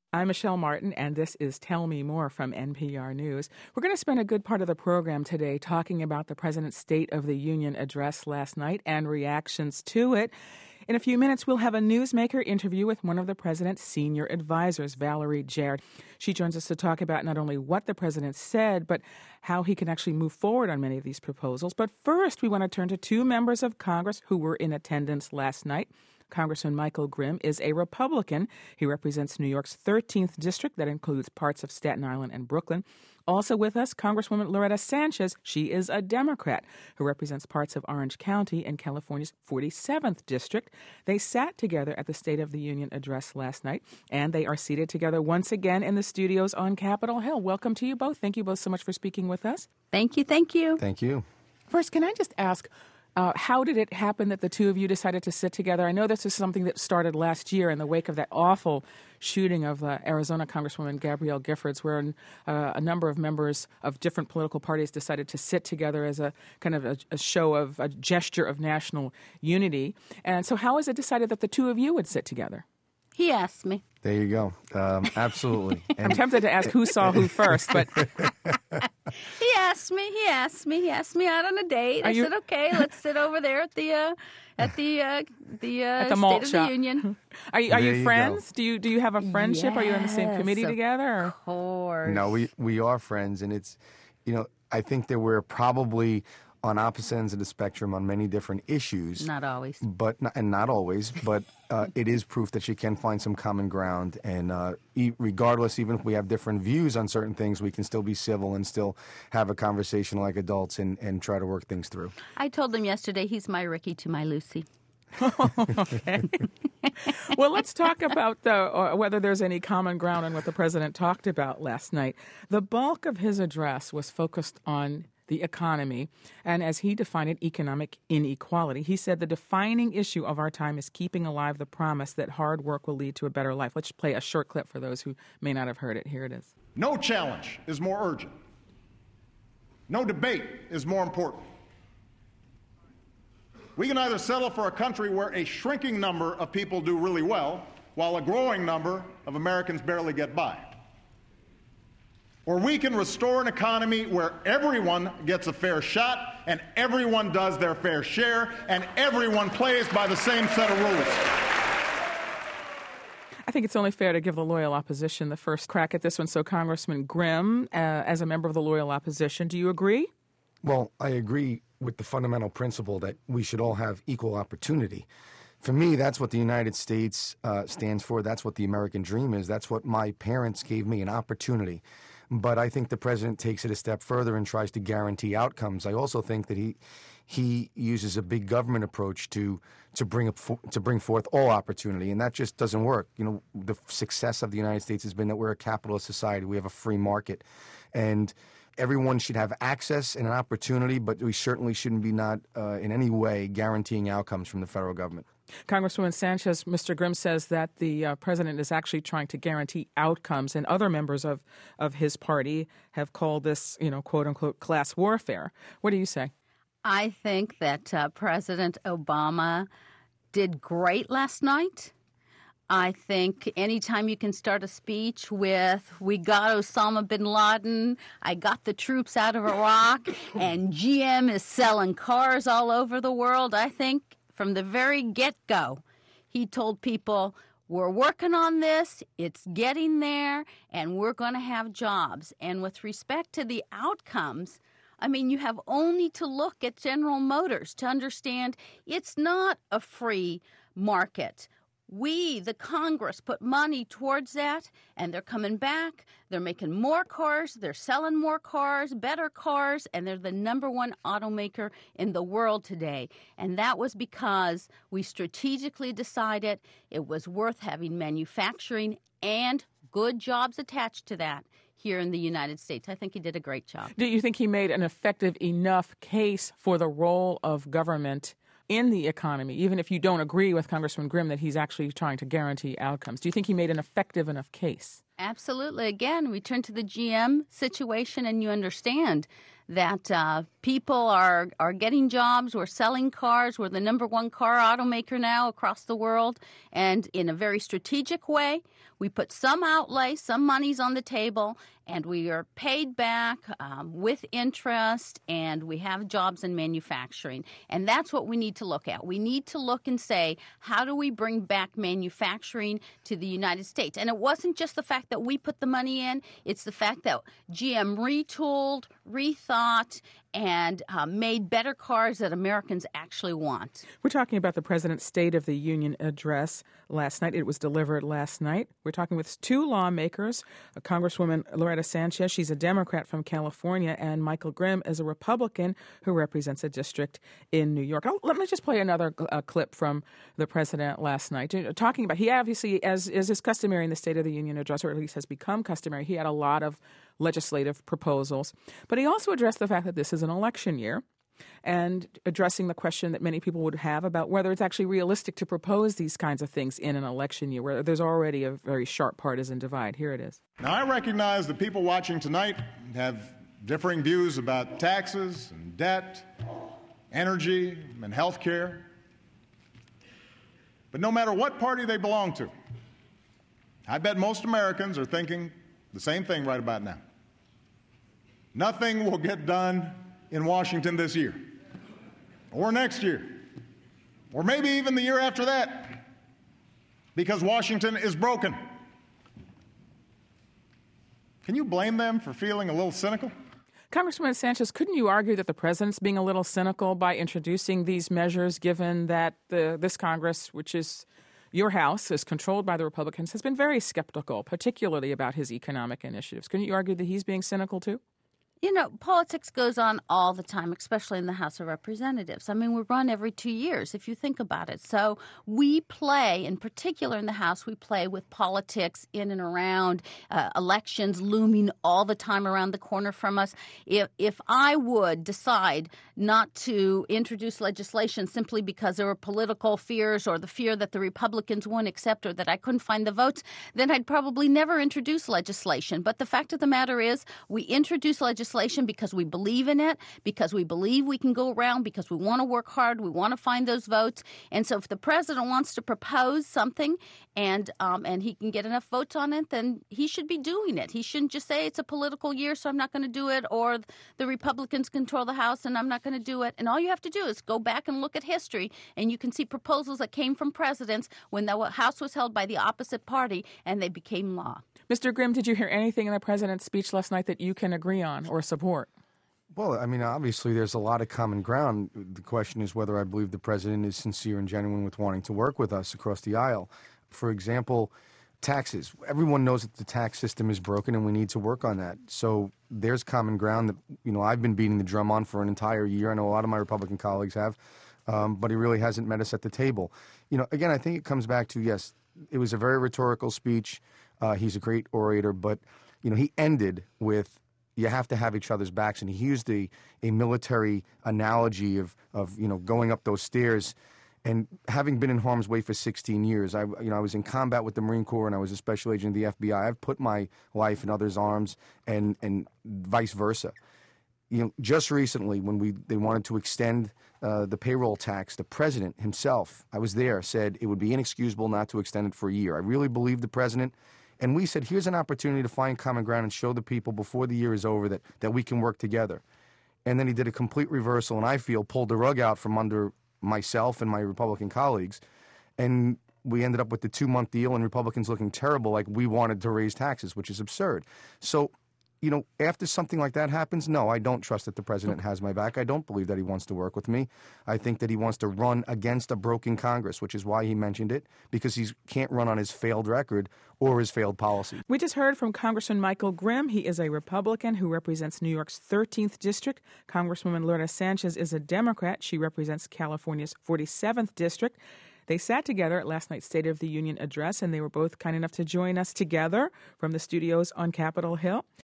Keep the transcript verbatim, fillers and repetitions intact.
I'm Michelle Martin, and this is Tell Me More from N P R News. We're going to spend a good part of the program today talking about the President's State of the Union address last night and reactions to it. In a few minutes, we'll have a newsmaker interview with one of the president's senior advisors, Valerie Jarrett. She joins us to talk about not only what the president said, but how he can actually move forward on many of these proposals. But first, we want to turn to two members of Congress who were in attendance last night. Congressman Michael Grimm is a Republican. He represents New York's thirteenth district. That includes parts of Staten Island and Brooklyn. Also with us, Congresswoman Loretta Sanchez. She is a Democrat who represents parts of Orange County and California's forty-seventh district. They sat together at the State of the Union address last night, and they are seated together once again in the studios on Capitol Hill. Welcome to you both. Thank you both so much for speaking with us. Thank you. Thank you. Thank you. First, can I just ask, Uh, how did it happen that the two of you decided to sit together? I know this is something that started last year in the wake of that awful shooting of uh, Arizona Congresswoman Gabrielle Giffords, where uh, a number of members of different political parties decided to sit together as a kind of a, a show of a gesture of national unity. And so how was it decided that the two of you would sit together? He asked me. There you go. Um, absolutely. I'm tempted to ask who saw who first, but He asked me. He asked me. He asked me out on a date. Are I you- said, "Okay, let's sit over there at the uh, at the uh, the, uh, At the malt State shop. of the Union." are you, are There you you friends? Do you do you have a friendship? Are you on the same Yes, committee of together? Or? Of course. No, we, we are friends, and it's, you know, I think that we're probably on opposite ends of the spectrum on many different issues. Not always. But not, and not always, but uh, it is proof that she can find some common ground, and uh, e- regardless, even if we have different views on certain things, we can still be civil and still have a conversation like adults and, and try to work things through. I told him yesterday he's my Ricky to my Lucy. Okay. Well, let's talk about the, uh, whether there's any common ground on what the president talked about last night. The bulk of his address was focused on the economy, and as he defined it, economic inequality. He said the defining issue of our time is keeping alive the promise that hard work will lead to a better life. Let's play a short clip for those who may not have heard it. Here it is. No challenge is more urgent. No debate is more important. We can either settle for a country where a shrinking number of people do really well, while a growing number of Americans barely get by. Or we can restore an economy where everyone gets a fair shot and everyone does their fair share and everyone plays by the same set of rules. I think it's only fair to give the loyal opposition the first crack at this one. So, Congressman Grimm, uh, as a member of the loyal opposition, do you agree? Well, I agree with the fundamental principle that we should all have equal opportunity. For me, that's what the United States uh, stands for. That's what the American dream is. That's what my parents gave me, an opportunity. But I think the president takes it a step further and tries to guarantee outcomes. I also think that he he uses a big government approach to to bring up to bring forth all opportunity, and that just doesn't work. You know, the success of the United States has been that we're a capitalist society. We have a free market, and everyone should have access and an opportunity, but we certainly shouldn't be not uh, in any way guaranteeing outcomes from the federal government. Congresswoman Sanchez, Mister Grimm says that the uh, president is actually trying to guarantee outcomes, and other members of, of his party have called this, you know, quote unquote, class warfare. What do you say? I think that uh, President Obama did great last night. I think anytime you can start a speech with, we got Osama bin Laden, I got the troops out of Iraq, and G M is selling cars all over the world, I think from the very get-go, he told people, we're working on this, it's getting there, and we're going to have jobs. And with respect to the outcomes, I mean, you have only to look at General Motors to understand it's not a free market. We, the Congress, put money towards that, and they're coming back. They're making more cars. They're selling more cars, better cars, and they're the number one automaker in the world today. And that was because we strategically decided it was worth having manufacturing and good jobs attached to that here in the United States. I think he did a great job. Do you think he made an effective enough case for the role of government in the economy, even if you don't agree with Congressman Grimm that he's actually trying to guarantee outcomes? Do you think he made an effective enough case? Absolutely. Again, we turn to the G M situation, and you understand that uh, people are, are getting jobs. We're selling cars. We're the number one car automaker now across the world. And in a very strategic way, we put some outlay, some money's on the table, and we are paid back um, with interest, and we have jobs in manufacturing. And that's what we need to look at. We need to look and say, how do we bring back manufacturing to the United States? And it wasn't just the fact that we put the money in. It's the fact that G M retooled, rethought, and uh, made better cars that Americans actually want. We're talking about the President's State of the Union address last night. It was delivered last night. We're talking with two lawmakers, uh, Congresswoman Loretta Sanchez, she's a Democrat from California, and Michael Grimm is a Republican who represents a district in New York. I'll, let me just play another uh, clip from the President last night. Talking about, he obviously, as, as is customary in the State of the Union address, or at least has become customary, he had a lot of legislative proposals. But he also addressed the fact that this is an election year and addressing the question that many people would have about whether it's actually realistic to propose these kinds of things in an election year where there's already a very sharp partisan divide. Here it is. Now, I recognize that people watching tonight have differing views about taxes and debt, energy and health care. But no matter what party they belong to, I bet most Americans are thinking the same thing right about now. Nothing will get done in Washington this year, or next year, or maybe even the year after that, because Washington is broken. Can you blame them for feeling a little cynical? Congresswoman Sanchez, couldn't you argue that the president's being a little cynical by introducing these measures, given that the, this Congress, which is your House, is controlled by the Republicans, has been very skeptical, particularly about his economic initiatives? Couldn't you argue that he's being cynical too? You know, politics goes on all the time, especially in the House of Representatives. I mean, we run every two years, if you think about it. So we play, in particular in the House, we play with politics in and around uh, elections looming all the time around the corner from us. If, if I would decide not to introduce legislation simply because there were political fears or the fear that the Republicans wouldn't accept or that I couldn't find the votes, then I'd probably never introduce legislation. But the fact of the matter is, we introduce legislation because we believe in it, because we believe we can go around, because we want to work hard, we want to find those votes. And so if the president wants to propose something and um, and he can get enough votes on it, then he should be doing it. He shouldn't just say it's a political year, so I'm not going to do it, or the Republicans control the House and I'm not going to do it. And all you have to do is go back and look at history, and you can see proposals that came from presidents when the House was held by the opposite party and they became law. Mister Grimm, did you hear anything in the president's speech last night that you can agree on or support? Well, I mean, obviously there's a lot of common ground. The question is whether I believe the president is sincere and genuine with wanting to work with us across the aisle. For example, taxes. Everyone knows that the tax system is broken and we need to work on that. So there's common ground that, you know, I've been beating the drum on for an entire year. I know a lot of my Republican colleagues have, um, but he really hasn't met us at the table. You know, again, I think it comes back to, yes, it was a very rhetorical speech. Uh, he's a great orator, but, you know, he ended with, you have to have each other's backs. And he used a, a military analogy of, of, you know, going up those stairs. And having been in harm's way for sixteen years, I, you know, I was in combat with the Marine Corps and I was a special agent of the F B I. I've put my life in others' arms and, and vice versa. You know, just recently when we they wanted to extend uh, the payroll tax, the president himself, I was there, said it would be inexcusable not to extend it for a year. I really believe the president. And we said, here's an opportunity to find common ground and show the people before the year is over that, that we can work together. And then he did a complete reversal, and I feel pulled the rug out from under myself and my Republican colleagues. And we ended up with the two-month deal and Republicans looking terrible like we wanted to raise taxes, which is absurd. So, you know, after something like that happens, no, I don't trust that the president has my back. I don't believe that he wants to work with me. I think that he wants to run against a broken Congress, which is why he mentioned it, because he can't run on his failed record or his failed policy. We just heard from Congressman Michael Grimm. He is a Republican who represents New York's thirteenth District. Congresswoman Loretta Sanchez is a Democrat. She represents California's forty-seventh District. They sat together at last night's State of the Union address, and they were both kind enough to join us together from the studios on Capitol Hill.